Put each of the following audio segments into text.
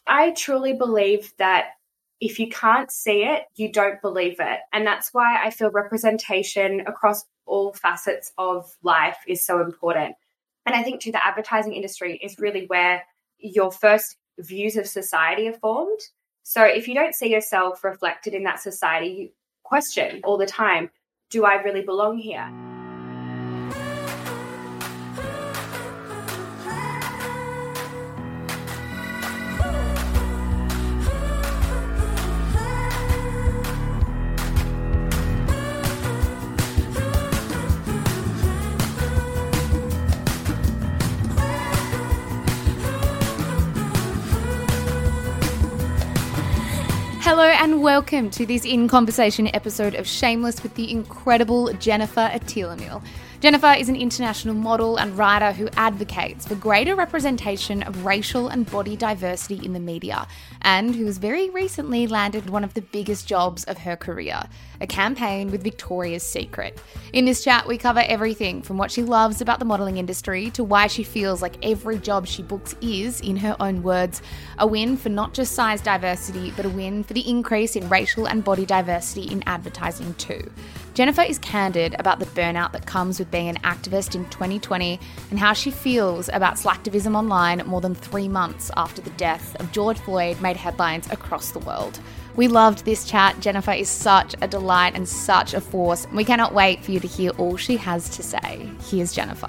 I truly believe that if you can't see it, you don't believe it. And that's why I feel representation across all facets of life is so important. And I think too, the advertising industry is really where your first views of society are formed. So if you don't see yourself reflected in that society, you question all the time, do I really belong here? Hello and welcome to this In Conversation episode of Shameless with the incredible Jennifer Atilimil. Jennifer is an international model and writer who advocates for greater representation of racial and body diversity in the media, and who has very recently landed one of the biggest jobs of her career, a campaign with Victoria's Secret. In this chat, we cover everything from what she loves about the modelling industry to why she feels like every job she books is, in her own words, a win for not just size diversity, but a win for the increase in racial and body diversity in advertising too. Jennifer is candid about the burnout that comes with being an activist in 2020 and how she feels about slacktivism online more than 3 months after the death of George Floyd made headlines across the world. We loved this chat. Jennifer is such a delight and such a force. We cannot wait for you to hear all she has to say. Here's Jennifer.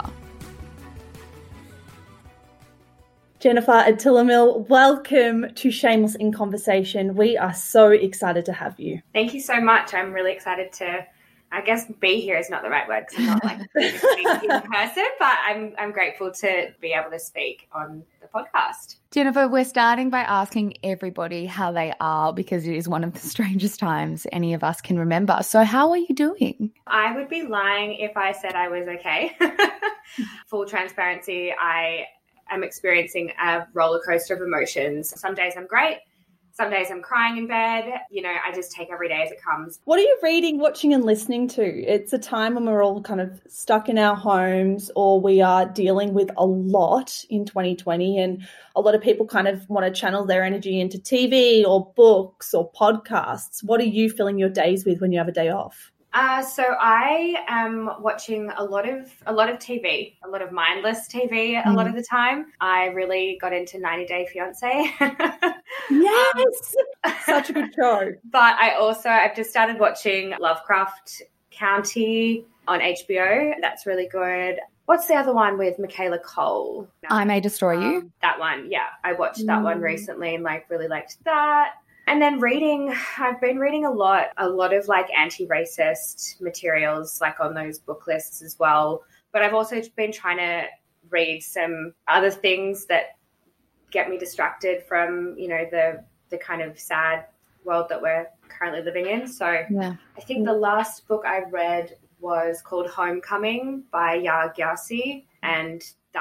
Jennifer Atilimil, welcome to Shameless in Conversation. We are so excited to have you. Thank you so much. I'm really excited to, I guess be here is not the right word because I'm not like speaking in person, but I'm grateful to be able to speak on the podcast. Jennifer, we're starting by asking everybody how they are because it is one of the strangest times any of us can remember. So how are you doing? I would be lying if I said I was okay. Full transparency, I am experiencing a roller coaster of emotions. Some days I'm great. Some days I'm crying in bed. You know, I just take every day as it comes. What are you reading, watching and listening to? It's a time when we're all kind of stuck in our homes or we are dealing with a lot in 2020, and a lot of people kind of want to channel their energy into TV or books or podcasts. What are you filling your days with when you have a day off? So I am watching a lot of TV, a lot of mindless TV a lot of the time. I really got into 90 Day Fiancé. Yes, such a good show. But I've just started watching Lovecraft County on HBO. That's really good. What's the other one with Michaela Cole? I May Destroy You. That one, yeah. I watched that one recently and really liked that. And then I've been reading a lot of like anti-racist materials, like on those book lists as well. But I've also been trying to read some other things that get me distracted from, you know, the kind of sad world that we're currently living in. So yeah. I think the last book I read was called Homecoming by Yaa Gyasi, and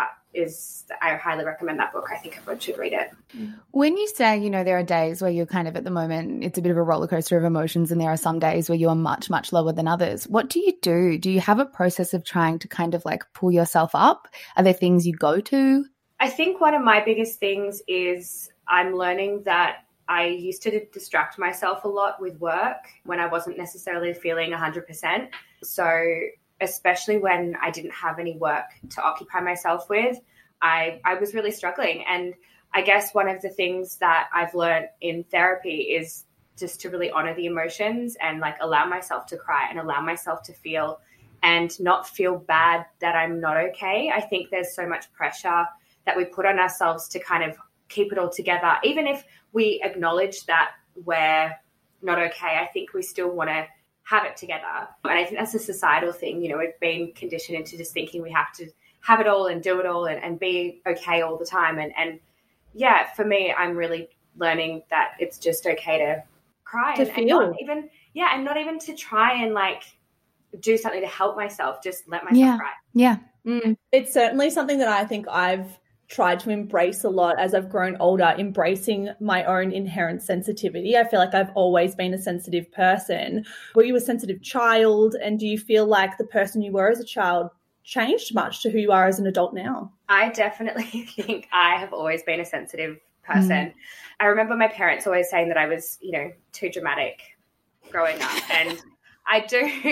I highly recommend that book. I think everyone should read it. When you say, you know, there are days where you're kind of at the moment, it's a bit of a roller coaster of emotions, and there are some days where you are much, much lower than others. What do you do? Do you have a process of trying to kind of like pull yourself up? Are there things you go to? I think one of my biggest things is I'm learning that I used to distract myself a lot with work when I wasn't necessarily feeling 100%. So especially when I didn't have any work to occupy myself with, I was really struggling. And I guess one of the things that I've learned in therapy is just to really honor the emotions and like allow myself to cry and allow myself to feel and not feel bad that I'm not okay. I think there's so much pressure that we put on ourselves to kind of keep it all together. Even if we acknowledge that we're not okay, I think we still want to have it together. And I think that's a societal thing. You know, we've been conditioned into just thinking we have to have it all and do it all and be okay all the time. And yeah, for me, I'm really learning that it's just okay to cry and not even to try and like do something to help myself, just let myself cry. Yeah. It's certainly something that I think I've tried to embrace a lot as I've grown older, embracing my own inherent sensitivity. I feel like I've always been a sensitive person. Were you a sensitive child? And do you feel like the person you were as a child changed much to who you are as an adult now? I definitely think I have always been a sensitive person. I remember my parents always saying that I was, too dramatic growing up. And I've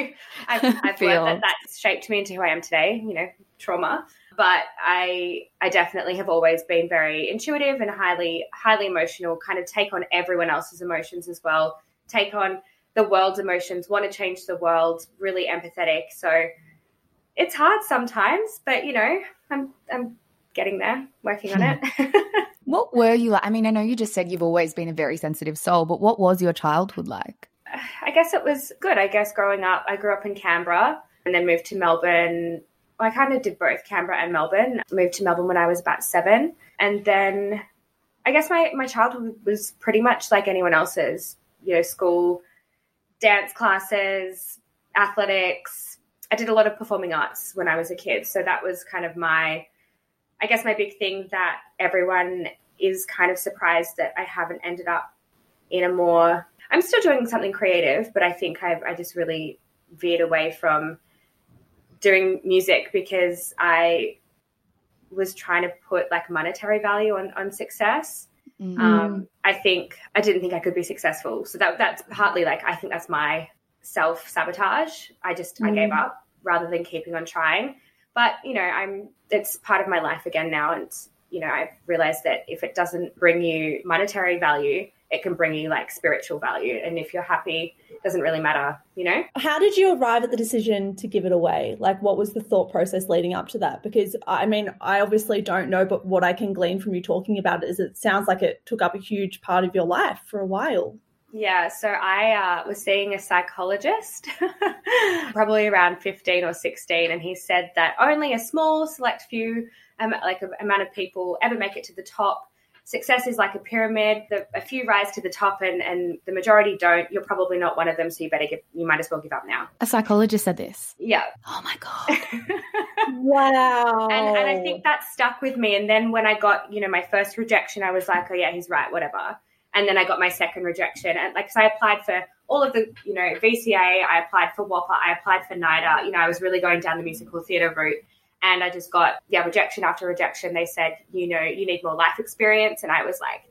learned that that's shaped me into who I am today, trauma. But I definitely have always been very intuitive and highly, highly emotional, kind of take on everyone else's emotions as well, take on the world's emotions, want to change the world, really empathetic. So it's hard sometimes, but, I'm getting there, working on it. What were you like? I mean, I know you just said you've always been a very sensitive soul, but what was your childhood like? I guess it was good. I guess growing up, I grew up in Canberra and then moved to Melbourne. Well, I kind of did both Canberra and Melbourne. Moved to Melbourne when I was about 7. And then I guess my childhood was pretty much like anyone else's, school, dance classes, athletics. I did a lot of performing arts when I was a kid. So that was kind of my big thing that everyone is kind of surprised that I haven't ended up in a more, I'm still doing something creative, but I think I just really veered away from doing music because I was trying to put like monetary value on success. I didn't think I could be successful. So that's partly like, I think that's my self-sabotage. I gave up rather than keeping on trying. But, it's part of my life again now. And, I've realized that if it doesn't bring you monetary value, it can bring you like spiritual value. And if you're happy, it doesn't really matter, How did you arrive at the decision to give it away? Like, what was the thought process leading up to that? Because, I mean, I obviously don't know, but what I can glean from you talking about it is it sounds like it took up a huge part of your life for a while. Yeah, so I was seeing a psychologist probably around 15 or 16, and he said that only a small select few, amount of people ever make it to the top. Success is like a pyramid. A few rise to the top and the majority don't. You're probably not one of them, so you might as well give up now. A psychologist said this? Yeah. Oh, my God. Wow. And I think that stuck with me. And then when I got, my first rejection, I was like, oh, yeah, he's right, whatever. And then I got my second rejection. And so I applied for all of the, VCA, I applied for WAAPA, I applied for NIDA. I was really going down the musical theatre route. And I just got, rejection after rejection. They said, you need more life experience. And I was like,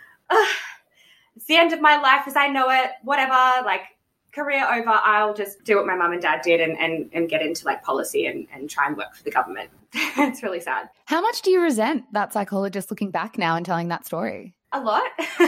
it's the end of my life as I know it, whatever, like career over. I'll just do what my mum and dad did and get into like policy and try and work for the government. It's really sad. How much do you resent that psychologist looking back now and telling that story? A lot.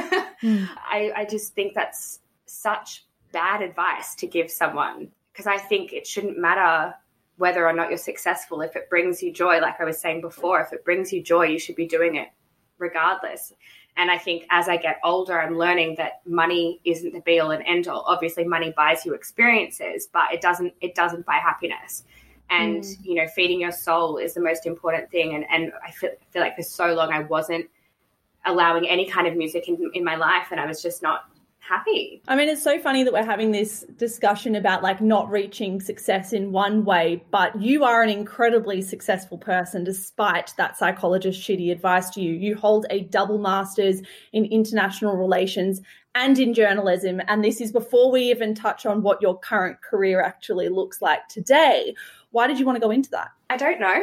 I just think that's such bad advice to give someone, because I think it shouldn't matter whether or not you're successful. If it brings you joy, like I was saying before, if it brings you joy, you should be doing it regardless. And I think as I get older, I'm learning that money isn't the be all and end all. Obviously, money buys you experiences, but it doesn't buy happiness. And, feeding your soul is the most important thing. And I feel like for so long I wasn't allowing any kind of music in my life, and I was just not happy. I mean, it's so funny that we're having this discussion about like not reaching success in one way, but you are an incredibly successful person despite that psychologist's shitty advice to you. You hold a double master's in international relations and in journalism, and this is before we even touch on what your current career actually looks like today. Why did you want to go into that? I don't know.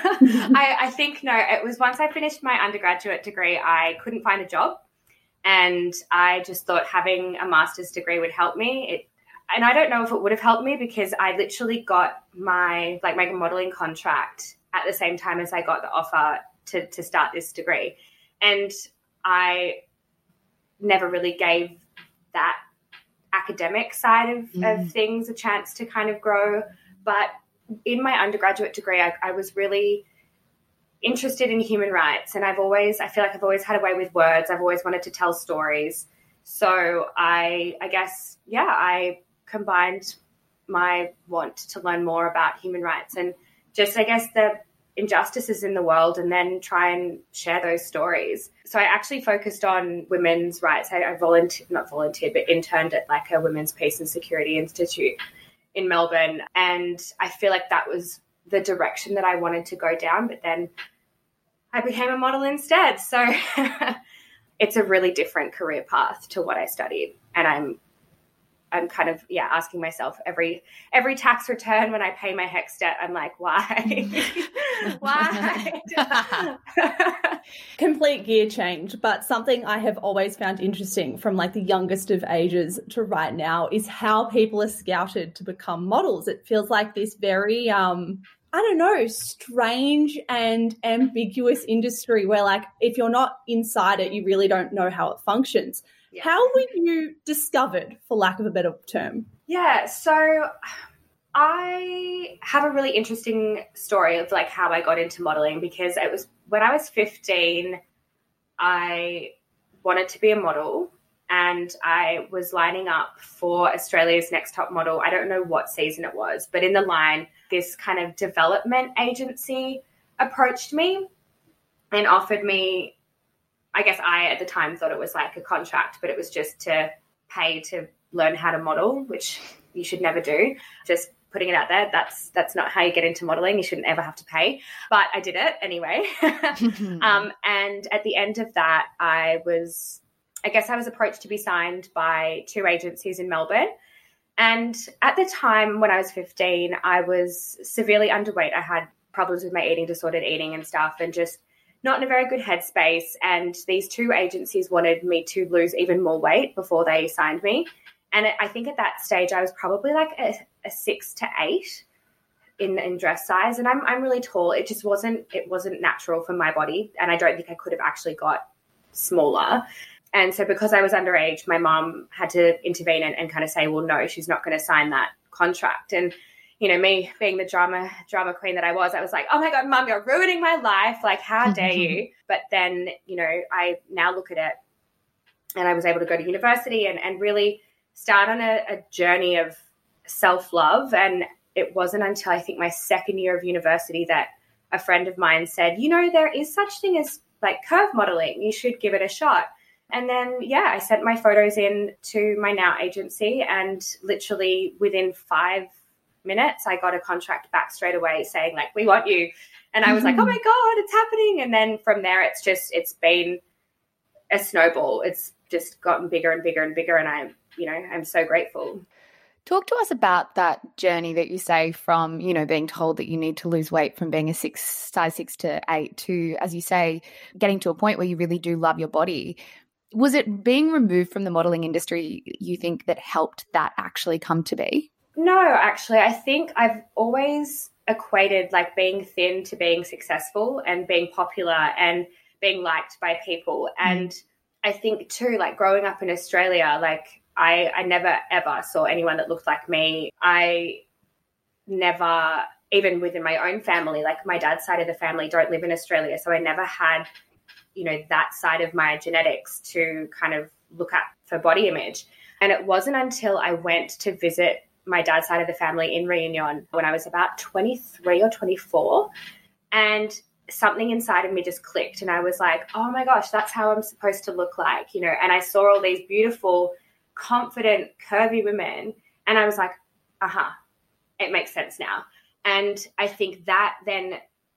I think, it was once I finished my undergraduate degree, I couldn't find a job. And I just thought having a master's degree would help me. And I don't know if it would have helped me because I literally got my modeling contract at the same time as I got the offer to start this degree. And I never really gave that academic side of things a chance to kind of grow. But in my undergraduate degree, I was really interested in human rights, and I feel like I've always had a way with words. I've always wanted to tell stories. So I guess, I combined my want to learn more about human rights and just, I guess, the injustices in the world, and then try and share those stories. So I actually focused on women's rights. I interned at like a women's peace and security institute in Melbourne. And I feel like that was the direction that I wanted to go down, but then I became a model instead. So it's a really different career path to what I studied. And I'm I'm kind of, asking myself every tax return when I pay my HECS debt, I'm like, why? Why? Complete gear change, but something I have always found interesting from like the youngest of ages to right now is how people are scouted to become models. It feels like this very, strange and ambiguous industry where like if you're not inside it, you really don't know how it functions. Yeah. How were you discovered, for lack of a better term? Yeah, so I have a really interesting story of like how I got into modeling, because it was when I was 15, I wanted to be a model and I was lining up for Australia's Next Top Model. I don't know what season it was, but in the line, this kind of development agency approached me and offered me, I guess I at the time thought it was like a contract, but it was just to pay to learn how to model, which you should never do. Just putting it out there, that's not how you get into modeling. You shouldn't ever have to pay. But I did it anyway. And at the end of that, I was approached to be signed by 2 agencies in Melbourne. And at the time when I was 15, I was severely underweight. I had problems with my eating, disordered eating and stuff, and just not in a very good headspace. And these 2 agencies wanted me to lose even more weight before they signed me. And I think at that stage, I was probably like a 6 to 8 in dress size. And I'm really tall. It just wasn't natural for my body. And I don't think I could have actually got smaller. And so because I was underage, my mom had to intervene and kind of say, well, no, she's not going to sign that contract. And, you know, me being the drama queen that I was like, oh my God, Mom, you're ruining my life. Like, how dare you? But then, you know, I now look at it and I was able to go to university and really start on a journey of self-love. And it wasn't until I think my second year of university that a friend of mine said, you know, there is such thing as like curve modeling. You should give it a shot. And then, I sent my photos in to my now agency, and literally within 5 minutes, I got a contract back straight away saying like, we want you. And I was like, oh my God, it's happening. And then from there, it's been a snowball. It's just gotten bigger and bigger and bigger. And I'm so grateful. Talk to us about that journey that you say from, you know, being told that you need to lose weight from being a size 6 to 8 to, as you say, getting to a point where you really do love your body. Was it being removed from the modeling industry, you think, that helped that actually come to be? No, actually, I think I've always equated like being thin to being successful and being popular and being liked by people. And I think too, like growing up in Australia, like I never ever saw anyone that looked like me. I never, even within my own family, like my dad's side of the family don't live in Australia. So I never had, you know, that side of my genetics to kind of look at for body image. And it wasn't until I went to visit my dad's side of the family in Reunion when I was about 23 or 24, and something inside of me just clicked. And I was like, oh my gosh, that's how I'm supposed to look like, you know. And I saw all these beautiful, confident, curvy women. And I was like, it makes sense now. And I think that then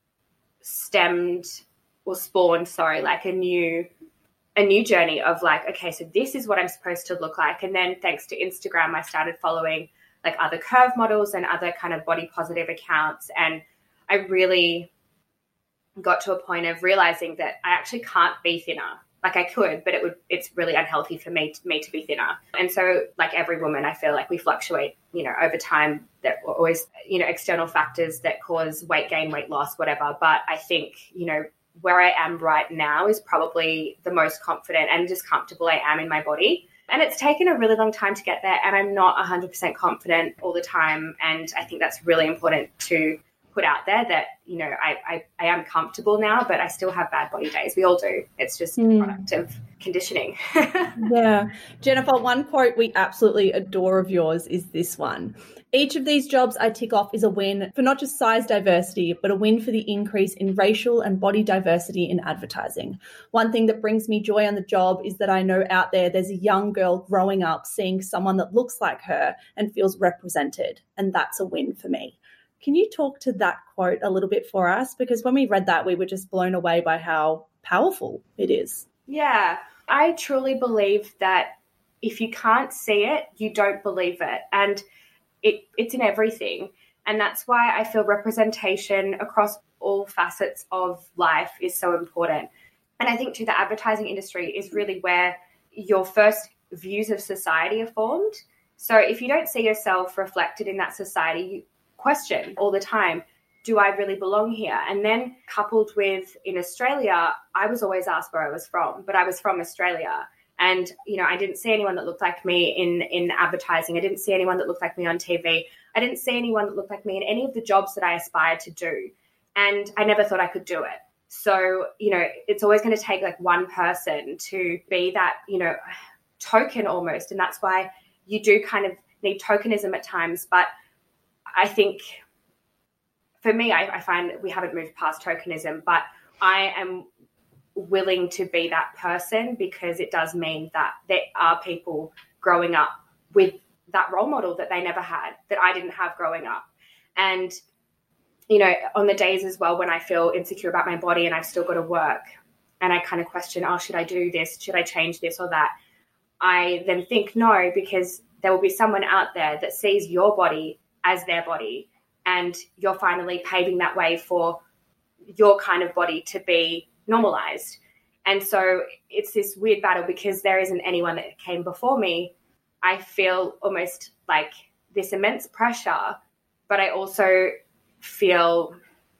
spawned like a new journey of like, okay, so this is what I'm supposed to look like. And then thanks to Instagram, I started following like other curve models and other kind of body positive accounts. And I really got to a point of realizing that I actually can't be thinner. Like I could, but it's really unhealthy for me to be thinner. And so like every woman, I feel like we fluctuate, you know, over time. There are always, you know, external factors that cause weight gain, weight loss, whatever. But I think, you know, where I am right now is probably the most confident and just comfortable I am in my body. And it's taken a really long time to get there, and I'm not 100% confident all the time. And I think that's really important to put out there that, you know, I am comfortable now, but I still have bad body days. We all do. It's just a product of conditioning. Yeah. Jennifer, one quote we absolutely adore of yours is this one. Each of these jobs I tick off is a win for not just size diversity, but a win for the increase in racial and body diversity in advertising. One thing that brings me joy on the job is that I know out there's a young girl growing up seeing someone that looks like her and feels represented. And that's a win for me. Can you talk to that quote a little bit for us? Because when we read that, we were just blown away by how powerful it is. Yeah, I truly believe that if you can't see it, you don't believe it. And it's in everything. And that's why I feel representation across all facets of life is so important. And I think too, the advertising industry is really where your first views of society are formed. So if you don't see yourself reflected in that society, you question all the time, do I really belong here? And then coupled with in Australia, I was always asked where I was from, but I was from Australia. And, you know, I didn't see anyone that looked like me in advertising. I didn't see anyone that looked like me on TV. I didn't see anyone that looked like me in any of the jobs that I aspired to do. And I never thought I could do it. So, you know, it's always going to take like one person to be that, you know, token almost. And that's why you do kind of need tokenism at times. But I think for me, I find we haven't moved past tokenism, but I am willing to be that person because it does mean that there are people growing up with that role model that they never had, that I didn't have growing up. And, you know, on the days as well when I feel insecure about my body and I've still got to work and I kind of question, oh, should I do this? Should I change this or that? I then think no, because there will be someone out there that sees your body as their body and you're finally paving that way for your kind of body to be normalized. And so it's this weird battle because there isn't anyone that came before me. I feel almost like this immense pressure, but I also feel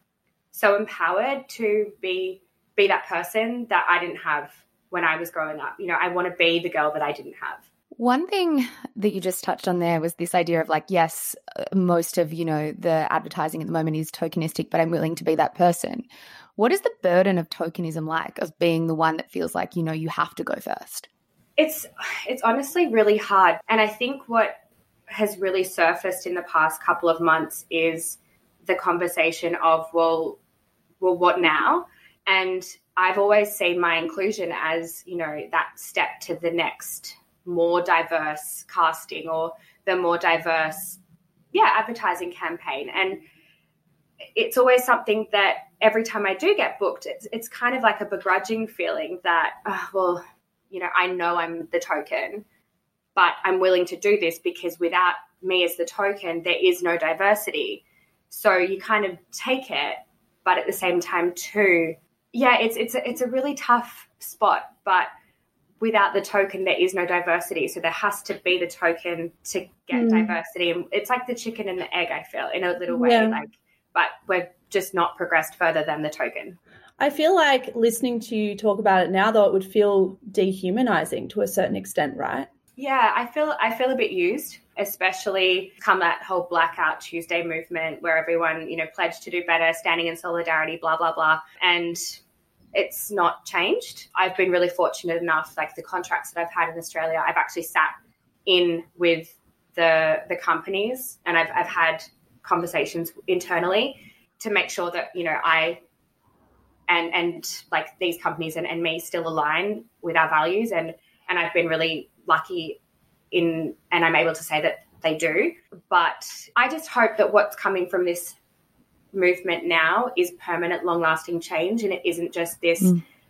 so empowered to be that person that I didn't have when I was growing up. You know, I want to be the girl that I didn't have. One thing that you just touched on there was this idea of like, yes, most of, you know, the advertising at the moment is tokenistic, but I'm willing to be that person. What is the burden of tokenism like, of being the one that feels like, you know, you have to go first? It's honestly really hard. And I think what has really surfaced in the past couple of months is the conversation of, well, what now? And I've always seen my inclusion as, you know, that step to the next more diverse casting or the more diverse, advertising campaign. And it's always something that every time I do get booked, it's kind of like a begrudging feeling that, well, you know I'm the token, but I'm willing to do this because without me as the token, there is no diversity. So you kind of take it, but at the same time too, it's a really tough spot, but without the token, there is no diversity. So there has to be the token to get diversity. And it's like the chicken and the egg, I feel, in a little way, but we're just not progressed further than the token. I feel like listening to you talk about it now, though, it would feel dehumanizing to a certain extent, right? Yeah, I feel a bit used, especially come that whole Blackout Tuesday movement where everyone, you know, pledged to do better, standing in solidarity, blah, blah, blah. And it's not changed. I've been really fortunate enough, like the contracts that I've had in Australia, I've actually sat in with the companies and I've had conversations internally to make sure that, you know, I and like these companies and me still align with our values. And I've been really lucky and I'm able to say that they do. But I just hope that what's coming from this movement now is permanent, long-lasting change, and it isn't just this,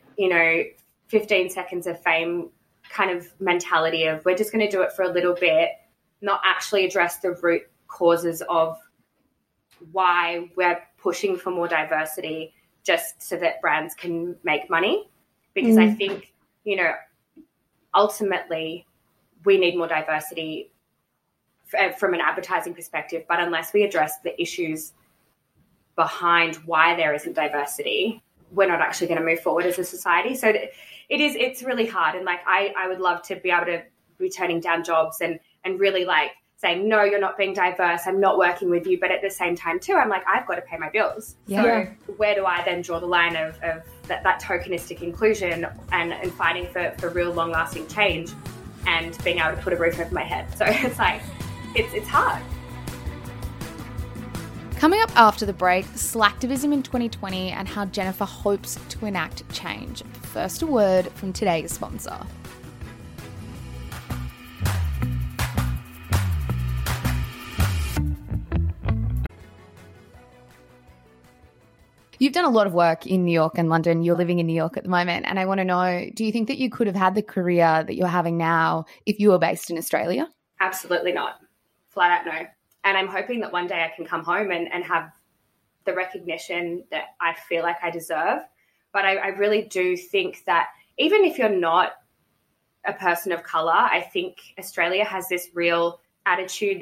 15 seconds of fame kind of mentality of we're just going to do it for a little bit, not actually address the root causes of why we're pushing for more diversity just so that brands can make money. Because I think, ultimately we need more diversity from an advertising perspective, but unless we address the issues behind why there isn't diversity, we're not actually going to move forward as a society. So it's really hard. And like, I would love to be able to be turning down jobs and really like saying, no, you're not being diverse, I'm not working with you. But at the same time too, I'm like, I've got to pay my bills. Yeah. So where do I then draw the line of that tokenistic inclusion and fighting for real long lasting change and being able to put a roof over my head? So it's like, it's hard. Coming up after the break, Slacktivism in 2020 and how Jennifer hopes to enact change. First, a word from today's sponsor. You You've done a lot of work in New York and London. You're living in New York at the moment. And I want to know, do you think that you could have had the career that you're having now if you were based in Australia? Absolutely not. Flat out no. And I'm hoping that one day I can come home and have the recognition that I feel like I deserve. But I really do think that even if you're not a person of colour, I think Australia has this real attitude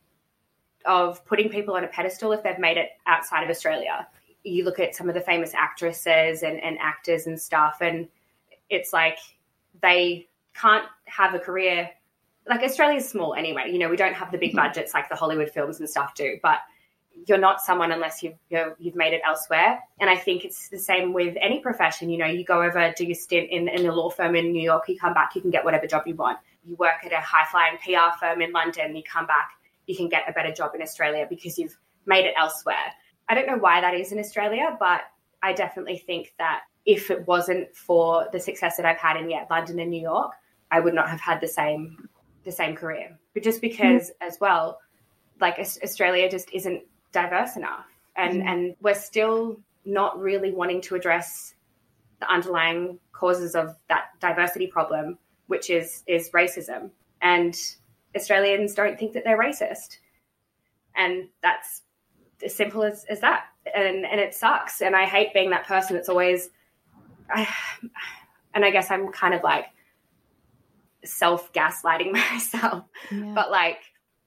of putting people on a pedestal if they've made it outside of Australia. You look at some of the famous actresses and actors and stuff, and it's like they can't have a career. Like, Australia's small anyway. You know, we don't have the big budgets like the Hollywood films and stuff do, but you're not someone unless you've made it elsewhere. And I think it's the same with any profession. You know, you go over, do your stint in a law firm in New York, you come back, you can get whatever job you want. You work at a high-flying PR firm in London, you come back, you can get a better job in Australia because you've made it elsewhere. I don't know why that is in Australia, but I definitely think that if it wasn't for the success that I've had in London and New York, I would not have had the same career. But just because as well, like, Australia just isn't diverse enough, and we're still not really wanting to address the underlying causes of that diversity problem, which is racism. And Australians don't think that they're racist, and that's as simple as that. And it sucks, and I hate being that person that's always and I guess I'm kind of like self-gaslighting myself, but like,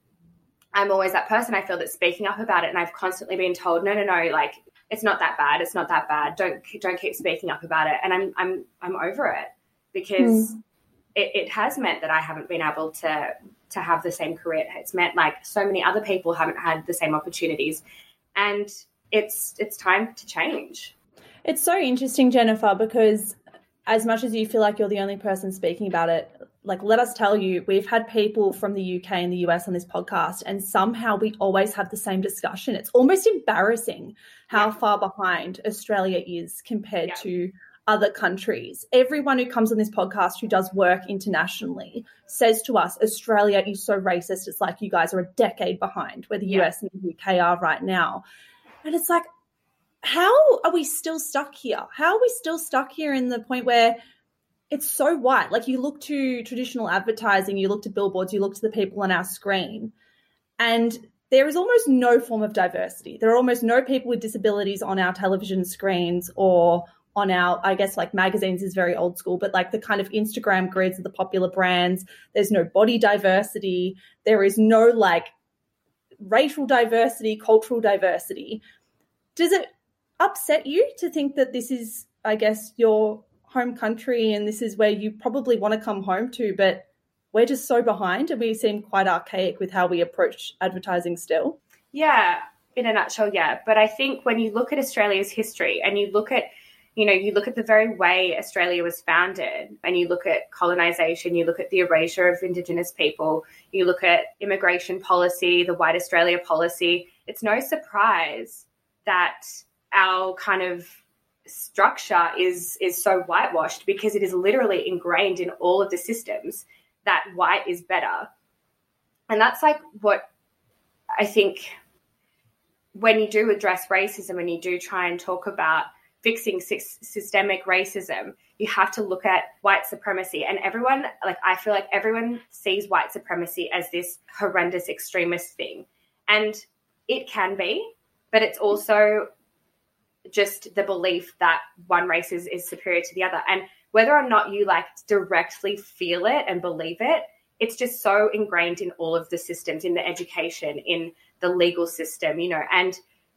I'm always that person, I feel, that's speaking up about it, and I've constantly been told, no, like, it's not that bad. It's not that bad. Don't keep speaking up about it. And I'm over it, because it has meant that I haven't been able to have the same career. It's meant like so many other people haven't had the same opportunities, and it's time to change. It's so interesting, Jennifer, because as much as you feel like you're the only person speaking about it, like, let us tell you, we've had people from the UK and the US on this podcast, and somehow we always have the same discussion. It's almost embarrassing how far behind Australia is compared to other countries. Everyone who comes on this podcast who does work internationally says to us, Australia is so racist. It's like you guys are a decade behind where the US and the UK are right now. And it's like, how are we still stuck here? How are we still stuck here in the point where it's so white? Like, you look to traditional advertising, you look to billboards, you look to the people on our screen, and there is almost no form of diversity. There are almost no people with disabilities on our television screens or on our, I guess, like, magazines is very old school, but like the kind of Instagram grids of the popular brands. There's no body diversity. There is no like racial diversity, cultural diversity. Does it upset you to think that this is, I guess, your home country and this is where you probably want to come home to, but we're just so behind and we seem quite archaic with how we approach advertising still? Yeah, in a nutshell, yeah. But I think when you look at Australia's history and you look at, you look at the very way Australia was founded, and you look at colonisation, you look at the erasure of Indigenous people, you look at immigration policy, the White Australia policy, it's no surprise that our kind of structure is so whitewashed, because it is literally ingrained in all of the systems that white is better. And that's like what I think when you do address racism and you do try and talk about fixing systemic racism, you have to look at white supremacy. And everyone, like, I feel like everyone sees white supremacy as this horrendous extremist thing. And it can be, but it's also just the belief that one race is superior to the other. And whether or not you like directly feel it and believe it, it's just so ingrained in all of the systems, in the education, in the legal system, and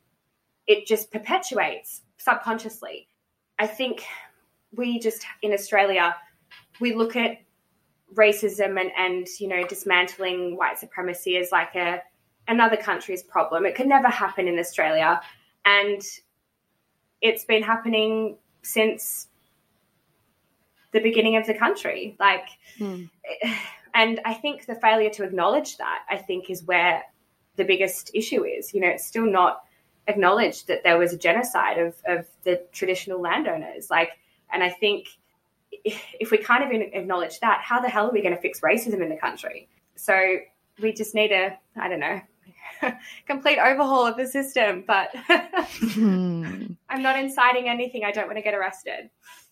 it just perpetuates subconsciously. I think we just, in Australia, we look at racism and dismantling white supremacy as like another country's problem. It could never happen in Australia. And it's been happening since the beginning of the country. And I think the failure to acknowledge that, I think, is where the biggest issue is. It's still not acknowledged that there was a genocide of the traditional landowners. And I think if we kind of acknowledge that, how the hell are we going to fix racism in the country? So we just need to, I don't know, complete overhaul of the system, but I'm not inciting anything. I don't want to get arrested.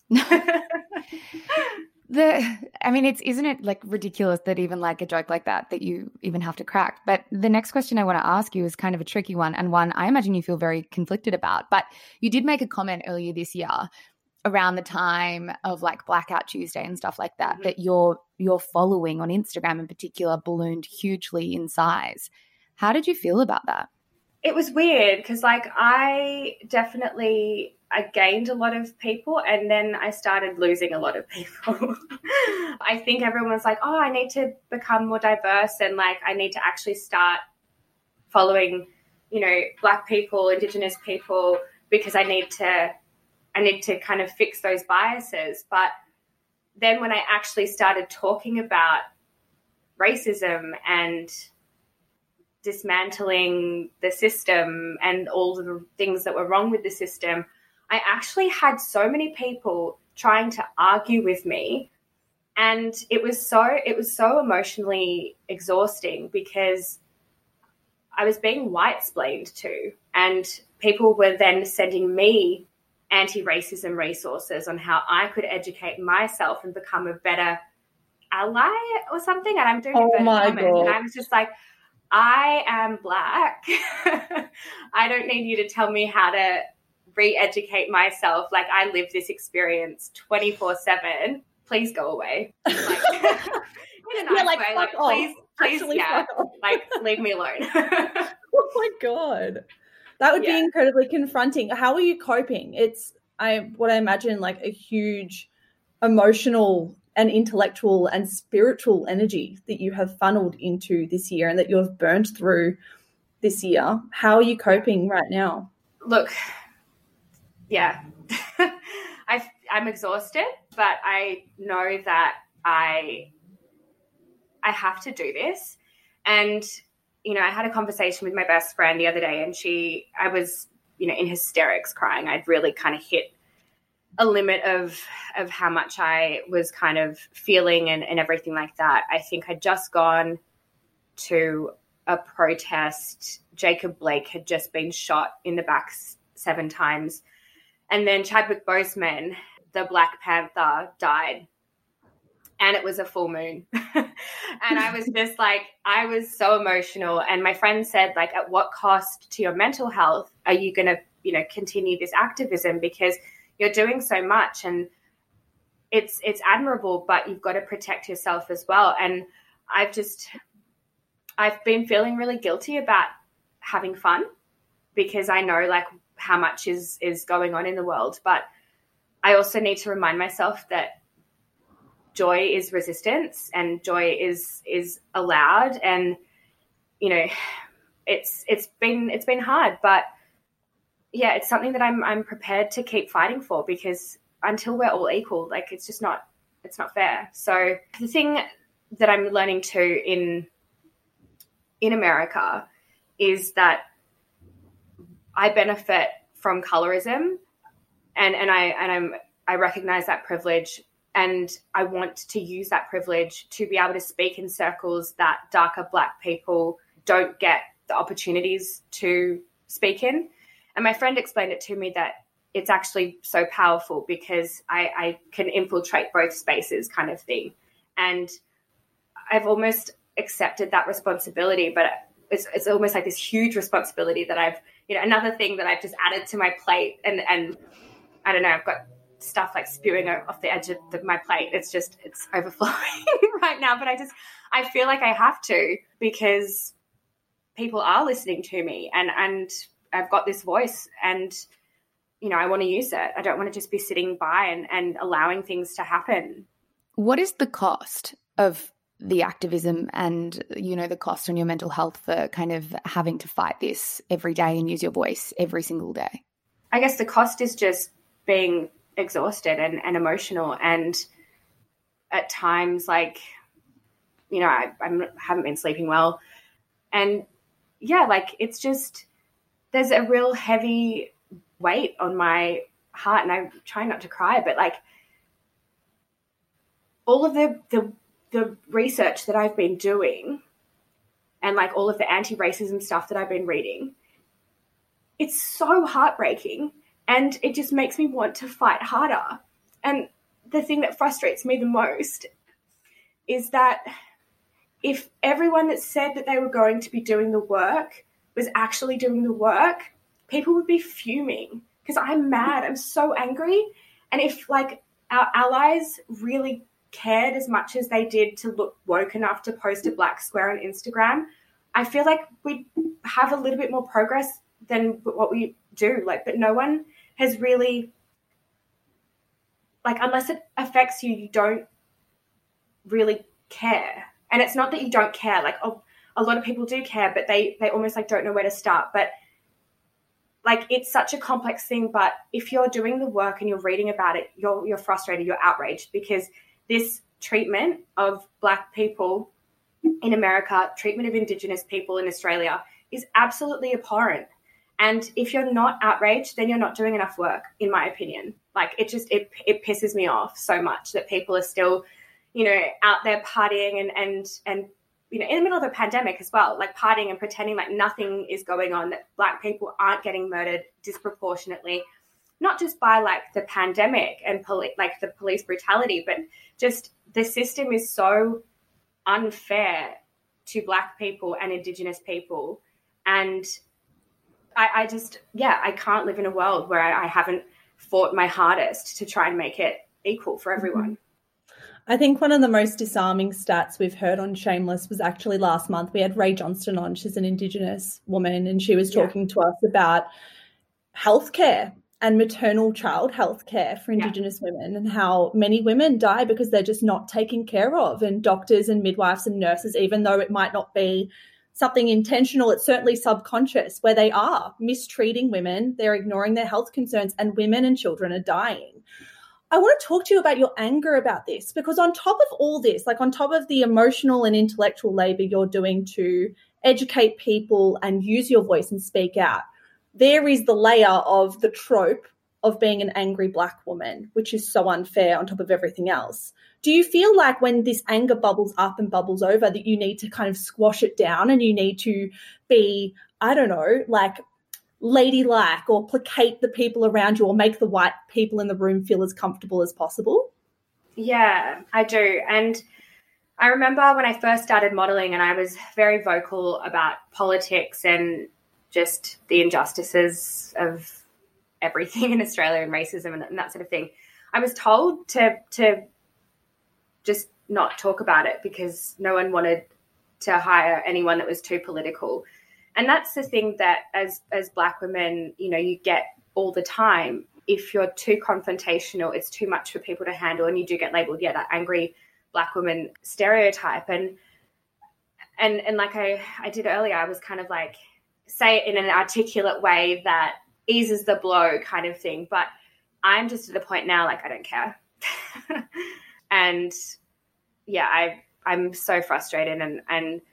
Isn't it like ridiculous that even like a joke like that you even have to crack? But the next question I want to ask you is kind of a tricky one, and one I imagine you feel very conflicted about. But you did make a comment earlier this year around the time of like Blackout Tuesday and stuff like that, that your following on Instagram in particular ballooned hugely in size. How did you feel about that? It was weird because like I gained a lot of people and then I started losing a lot of people. I think everyone was like, oh, I need to become more diverse and like I need to actually start following, Black people, Indigenous people, because I need to kind of fix those biases. But then when I actually started talking about racism and dismantling the system and all of the things that were wrong with the system, I actually had so many people trying to argue with me. And it was so emotionally exhausting because I was being white-splained to, and people were then sending me anti-racism resources on how I could educate myself and become a better ally or something. And I'm doing it in comments. And I was just like, I am Black. I don't need you to tell me how to re-educate myself. Like, I live this experience 24/7. Please go away. Like, in a nice way. Like, please, like, leave me alone. Oh my God. That would be incredibly confronting. How are you coping? It's what I imagine like a huge emotional and intellectual and spiritual energy that you have funneled into this year and that you have burnt through this year. How are you coping right now? Look, I'm exhausted, but I know that I have to do this. And, I had a conversation with my best friend the other day and I was, in hysterics crying. I'd really kind of hit a limit of how much I was kind of feeling and everything like that. I think I'd just gone to a protest. Jacob Blake had just been shot in the back 7 times. And then Chadwick Boseman, the Black Panther, died. And it was a full moon. And I was just like, I was so emotional. And my friend said, like, at what cost to your mental health are you going to, continue this activism? Because you're doing so much and it's admirable, but you've got to protect yourself as well. And I've been feeling really guilty about having fun because I know like how much is going on in the world. But I also need to remind myself that joy is resistance and joy is allowed. And, it's been hard, but yeah, it's something that I'm prepared to keep fighting for because until we're all equal, like it's not fair. So the thing that I'm learning too in America is that I benefit from colorism and I recognize that privilege and I want to use that privilege to be able to speak in circles that darker Black people don't get the opportunities to speak in. And my friend explained it to me that it's actually so powerful because I can infiltrate both spaces kind of thing. And I've almost accepted that responsibility, but it's almost like this huge responsibility that I've, another thing that I've just added to my plate. And I don't know, I've got stuff like spewing off the edge of my plate. It's overflowing right now. But I feel like I have to because people are listening to me and I've got this voice and, I want to use it. I don't want to just be sitting by and allowing things to happen. What is the cost of the activism and, the cost on your mental health for kind of having to fight this every day and use your voice every single day? I guess the cost is just being exhausted and emotional. And at times, like, I haven't been sleeping well. And yeah, like it's just, there's a real heavy weight on my heart and I'm trying not to cry, but like all of the research that I've been doing and like all of the anti-racism stuff that I've been reading. It's so heartbreaking, and it just makes me want to fight harder. And the thing that frustrates me the most is that if everyone that said that they were going to be doing the work was actually doing the work, people would be fuming, because I'm mad. I'm so angry. And if like our allies really cared as much as they did to look woke enough to post a black square on Instagram, I feel like we'd have a little bit more progress than what we do. Like, but no one has really, like, unless it affects you, you don't really care. And it's not that you don't care. Like, a lot of people do care, but they almost like don't know where to start. But like, it's such a complex thing. But if you're doing the work and you're reading about it, you're frustrated, you're outraged, because this treatment of Black people in America, treatment of Indigenous people in Australia, is absolutely abhorrent. And if you're not outraged, then you're not doing enough work, in my opinion. Like, it pisses me off so much that people are still, you know, out there partying and you know, in the middle of a pandemic as well, like partying and pretending like nothing is going on, that Black people aren't getting murdered disproportionately, not just by like the pandemic and like the police brutality, but just the system is so unfair to Black people and Indigenous people. And I just, I can't live in a world where I haven't fought my hardest to try and make it equal for everyone. I think one of the most disarming stats we've heard on Shameless was actually last month. We had Ray Johnston on. She's an Indigenous woman, and she was talking to us about healthcare and maternal child healthcare for Indigenous women, and how many women die because they're just not taken care of. And doctors and midwives and nurses, even though it might not be something intentional, it's certainly subconscious, where they are mistreating women, they're ignoring their health concerns, and women and children are dying. I want to talk to you about your anger about this, because on top of all this, like on top of the emotional and intellectual labor you're doing to educate people and use your voice and speak out, there is the layer of the trope of being an angry Black woman, which is so unfair on top of everything else. Do you feel like when this anger bubbles up and bubbles over that you need to kind of squash it down and you need to be, I don't know, like ladylike or placate the people around you or make the white people in the room feel as comfortable as possible? Yeah, I do. And I remember when I first started modeling and I was very vocal about politics and just the injustices of everything in Australia and racism and that sort of thing. I was told to just not talk about it because no one wanted to hire anyone that was too political. And that's the thing that as Black women, you know, you get all the time. If you're too confrontational, it's too much for people to handle, and you do get labelled, that angry Black woman stereotype. And like I did earlier, I was kind of like, say it in an articulate way that eases the blow kind of thing. But I'm just at a point now, like, I don't care. And I'm so frustrated and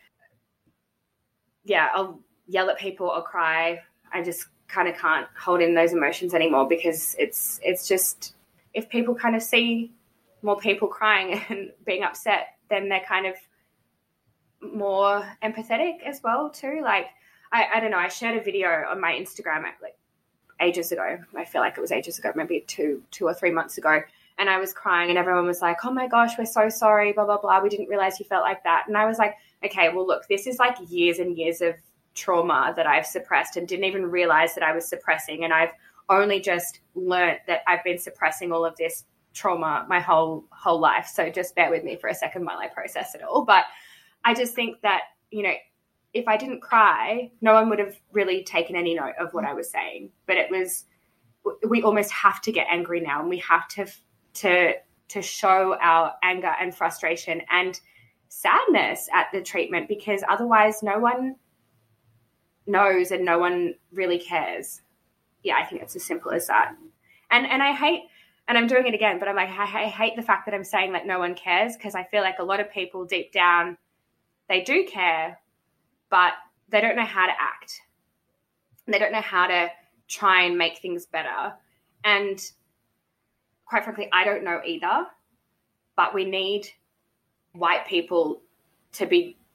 I'll yell at people or cry. I just kind of can't hold in those emotions anymore, because it's just, if people kind of see more people crying and being upset, then they're kind of more empathetic as well too. Like, I don't know, I shared a video on my Instagram like ages ago. I feel like it was ages ago, maybe two or 3 months ago. And I was crying and everyone was like, oh my gosh, we're so sorry, blah, blah, blah. We didn't realize you felt like that. And I was like, okay, well, look, this is like years and years of trauma that I've suppressed and didn't even realize that I was suppressing. And I've only just learnt that I've been suppressing all of this trauma my whole life. So just bear with me for a second while I process it all. But I just think that, you know, if I didn't cry, no one would have really taken any note of what I was saying. But it was, we almost have to get angry now, and we have to show our anger and frustration and sadness at the treatment, because otherwise no one knows and no one really cares. Yeah, I think it's as simple as that. And I hate, and I'm doing it again, but I'm like, I hate the fact that I'm saying that no one cares, because I feel like a lot of people deep down, they do care, but they don't know how to act. They don't know how to try and make things better. And quite frankly, I don't know either, but we need white people to be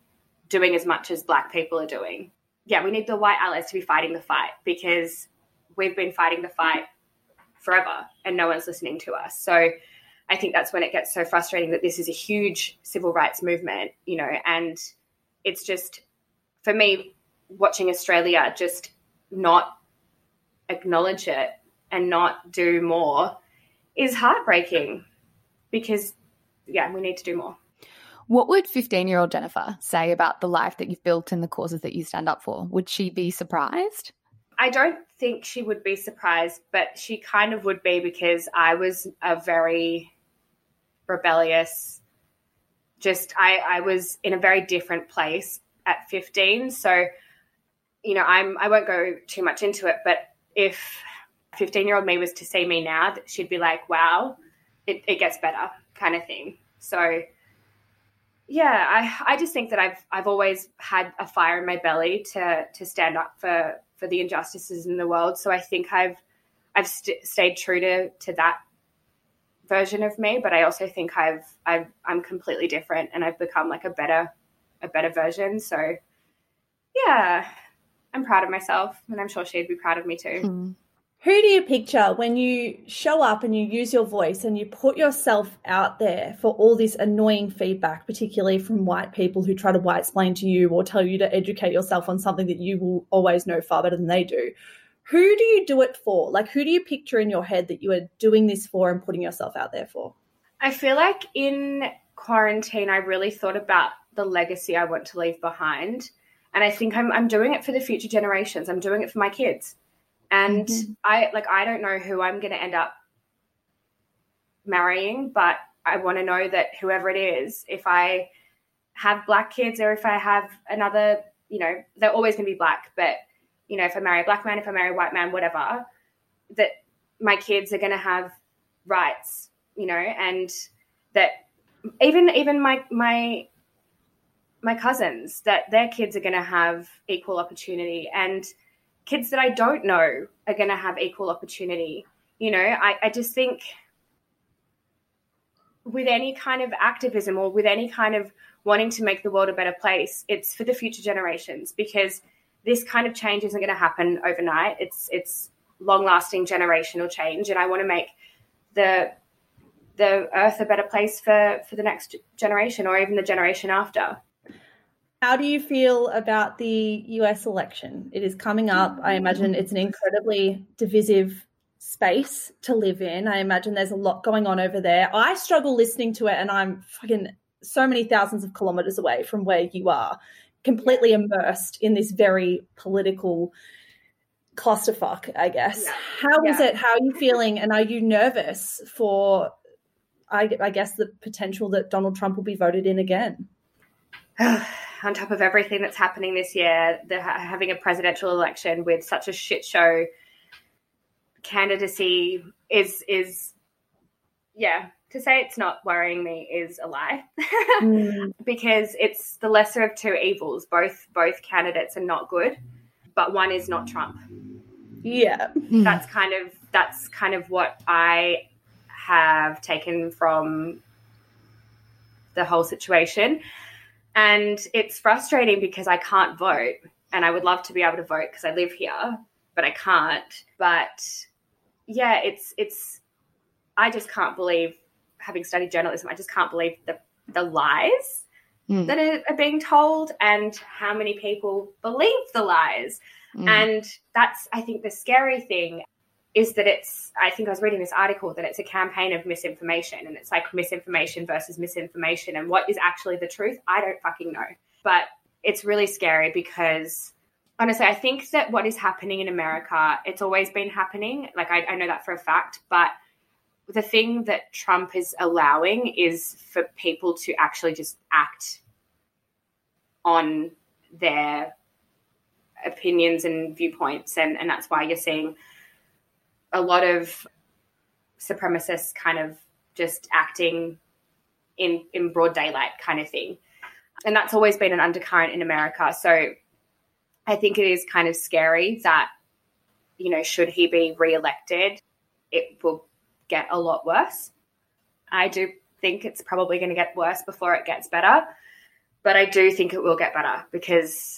doing as much as Black people are doing. Yeah, we need the white allies to be fighting the fight, because we've been fighting the fight forever and no one's listening to us. So I think that's when it gets so frustrating that this is a huge civil rights movement, you know, and it's just, for me, watching Australia just not acknowledge it and not do more is heartbreaking, because, yeah, we need to do more. What would 15-year-old Jennifer say about the life that you've built and the causes that you stand up for? Would she be surprised? I don't think she would be surprised, but she kind of would be, because I was a very rebellious, I was in a very different place at 15. So, you know, I won't go too much into it, but if 15-year-old me was to see me now, she'd be like, wow, it gets better kind of thing. So, yeah, I just think that I've always had a fire in my belly to stand up for the injustices in the world. So I think I've stayed true to that version of me, but I also think I'm completely different, and I've become like a better version. So yeah, I'm proud of myself, and I'm sure she'd be proud of me too. Mm. Who do you picture when you show up and you use your voice and you put yourself out there for all this annoying feedback, particularly from white people who try to white-explain to you or tell you to educate yourself on something that you will always know far better than they do? Who do you do it for? Like, who do you picture in your head that you are doing this for and putting yourself out there for? I feel like in quarantine, I really thought about the legacy I want to leave behind. And I think I'm doing it for the future generations. I'm doing it for my kids. And I don't know who I'm going to end up marrying, but I want to know that whoever it is, if I have Black kids or if I have another, you know, they're always going to be Black, but, you know, if I marry a Black man, if I marry a white man, whatever, that my kids are going to have rights, you know, and that even my cousins, that their kids are going to have equal opportunity, and kids that I don't know are going to have equal opportunity. You know, I just think with any kind of activism or with any kind of wanting to make the world a better place, it's for the future generations, because this kind of change isn't going to happen overnight. It's long-lasting generational change, and I want to make the earth a better place for the next generation or even the generation after. How do you feel about the US election? It is coming up. I imagine it's an incredibly divisive space to live in. I imagine there's a lot going on over there. I struggle listening to it, and I'm fucking so many thousands of kilometers away from where you are, completely immersed in this very political clusterfuck, I guess. Yeah. How is it? How are you feeling? And are you nervous for, I guess, the potential that Donald Trump will be voted in again? On top of everything that's happening this year, having a presidential election with such a shit show candidacy is to say it's not worrying me is a lie. Because it's the lesser of two evils. Both candidates are not good, but one is not Trump. Yeah. That's kind of what I have taken from the whole situation. And it's frustrating because I can't vote, and I would love to be able to vote because I live here, but I can't. But yeah, it's I just can't believe, having studied journalism, I just can't believe the lies that are being told and how many people believe the lies. And that's, I think, the scary thing is that I think I was reading this article that it's a campaign of misinformation, and it's like misinformation versus misinformation, and what is actually the truth, I don't fucking know. But it's really scary because honestly, I think that what is happening in America, it's always been happening. Like I know that for a fact, but the thing that Trump is allowing is for people to actually just act on their opinions and viewpoints, and that's why you're seeing a lot of supremacists kind of just acting in broad daylight kind of thing. And that's always been an undercurrent in America. So I think it is kind of scary that, you know, should he be reelected, it will get a lot worse. I do think it's probably going to get worse before it gets better. But I do think it will get better, because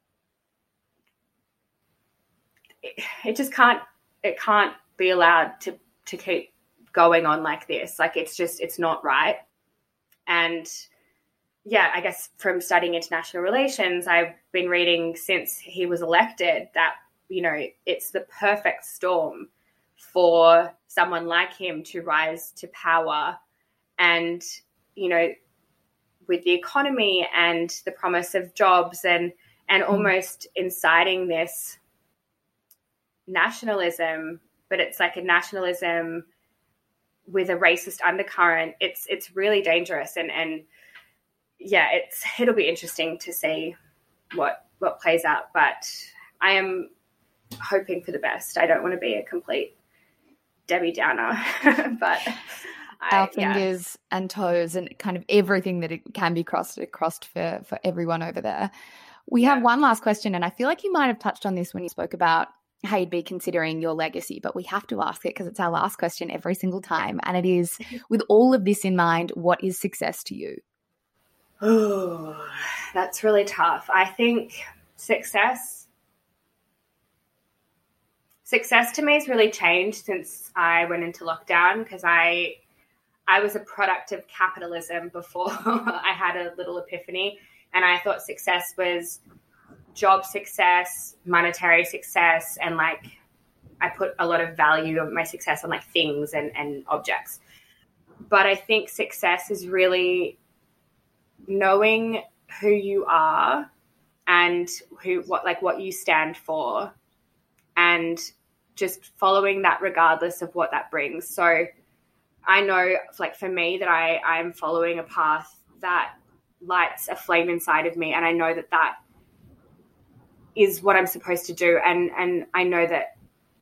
it just can't be allowed to keep going on like this. Like, it's not right. And yeah, I guess from studying international relations, I've been reading since he was elected that, you know, it's the perfect storm for someone like him to rise to power. And, you know, with the economy and the promise of jobs and almost inciting this nationalism, but it's like a nationalism with a racist undercurrent. It's really dangerous. And yeah, it'll be interesting to see what plays out, but I am hoping for the best. I don't want to be a complete Debbie Downer, but our fingers and toes and kind of everything that it can be crossed for everyone over there. We have one last question, and I feel like you might have touched on this when you spoke about how you'd be considering your legacy, but we have to ask it because it's our last question every single time. And it is, with all of this in mind, what is success to you? Oh, that's really tough. I think success to me has really changed since I went into lockdown, because I was a product of capitalism before I had a little epiphany, and I thought success was job success, monetary success, and like I put a lot of value of my success on like things and objects. But I think success is really knowing who you are and what you stand for, and just following that regardless of what that brings. So I know, like, for me, that I'm following a path that lights a flame inside of me, and I know that is what I'm supposed to do. And I know that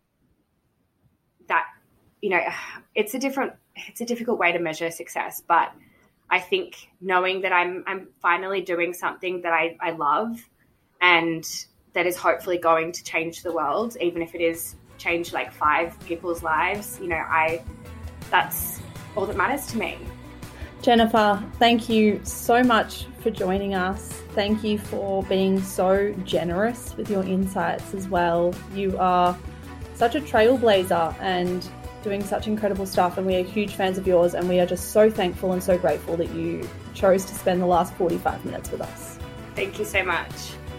you know, it's a difficult way to measure success, but I think knowing that I'm finally doing something that I love and that is hopefully going to change the world, even if it is change like 5 people's lives, you know, that's all that matters to me. Jennifer, thank you so much for joining us. Thank you for being so generous with your insights as well. You are such a trailblazer and doing such incredible stuff, and we are huge fans of yours, and we are just so thankful and so grateful that you chose to spend the last 45 minutes with us. Thank you so much.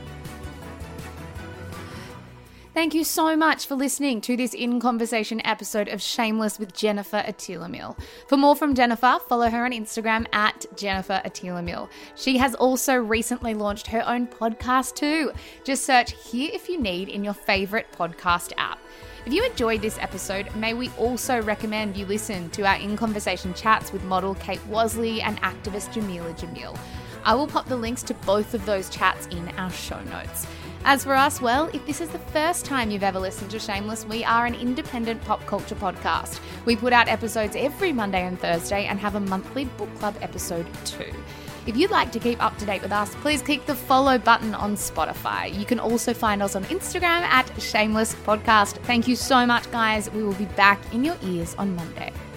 Thank you so much for listening to this In Conversation episode of Shameless with Jennifer Attila-Mill. For more from Jennifer, follow her on Instagram at Jennifer Attila-Mill. She has also recently launched her own podcast too. Just search Here If You Need in your favourite podcast app. If you enjoyed this episode, may we also recommend you listen to our In Conversation chats with model Kate Wasley and activist Jamila Jamil. I will pop the links to both of those chats in our show notes. As for us, well, if this is the first time you've ever listened to Shameless, we are an independent pop culture podcast. We put out episodes every Monday and Thursday and have a monthly book club episode too. If you'd like to keep up to date with us, please click the follow button on Spotify. You can also find us on Instagram at Shameless Podcast. Thank you so much, guys. We will be back in your ears on Monday.